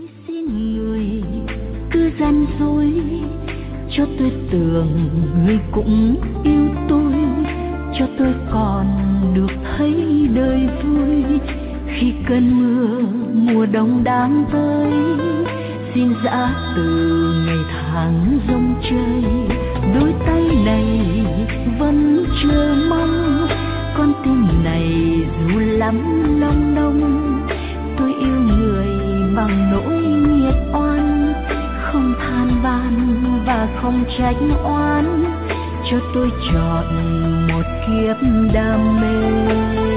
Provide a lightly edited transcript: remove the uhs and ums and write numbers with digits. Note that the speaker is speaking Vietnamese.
xin người cứ gian dối cho tôi tưởng người cũng yêu tôi, cho tôi còn được thấy đời vui khi cơn mưa mùa đông đang tới. Xin dã từ ngày tháng rông chơi, đôi tay này vẫn chờ mong, con tim này dù lắm long đong. Tôi yêu người bằng nỗi nghiệt oan, không than van và không trách oan, cho tôi chọn một kiếp đam mê.